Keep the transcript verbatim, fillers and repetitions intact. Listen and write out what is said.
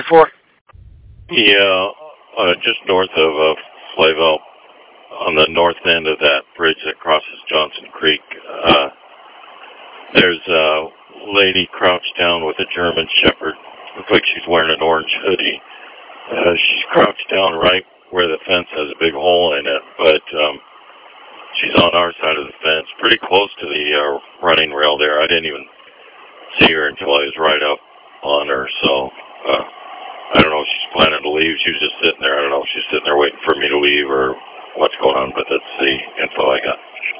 before? Yeah, uh, just north of uh, Flayville, on the north end of that bridge that crosses Johnson Creek. Uh, there's a lady crouched down with a German Shepherd. Looks like she's wearing an orange hoodie. Uh, she's crouched down right where the fence has a big hole in it, but um, she's on our side of the fence, pretty close to the uh, running rail there. I didn't even see her until I was right up